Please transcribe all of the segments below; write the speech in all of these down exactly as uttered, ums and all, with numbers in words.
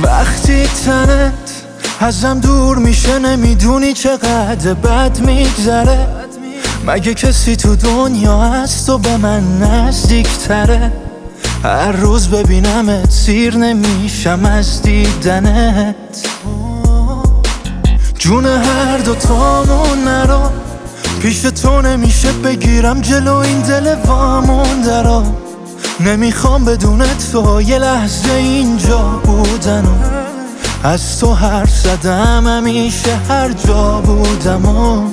وقتی تنت ازم دور میشه نمیدونی چقدر بد میگذره. مگه کسی تو دنیا هست و به من نزدیکتره؟ هر روز ببینمت سیر نمیشم از دیدنت. جون هر دوتامون نرو، پیش تو نمیشه بگیرم جلو این دل وامونده رو. نمیخوام بدون تو یه لحظه اینجا بودن و از تو حرف زدم همیشه هر جا بودم و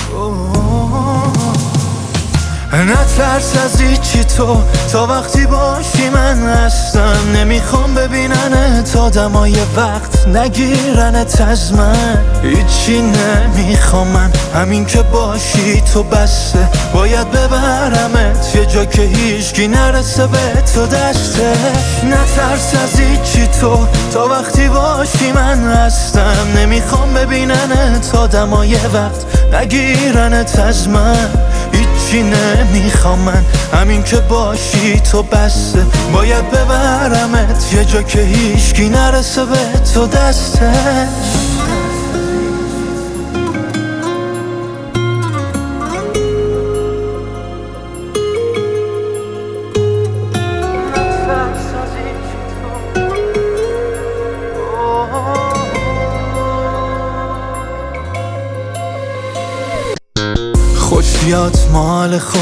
نترس از هیچی تو تا وقتی باشی من هستم. نمیخوام ببیننت آدمای وقت نگیرنت از من. هیچی نمیخوام من، همین که باشی تو بسته. باید ببرمت یه جا که هیچکی نرسه به تو دستش. نترس از هیچی تو تا وقتی باشی من هستم. نمیخوام ببیننت آدمای وقت نگیرنت از من. هیچی نمیخوام من، همین که باشی تو بسته. باید ببرمت یه جا که هیچکی نرسه به تو دستش. خوش بیاد مال خود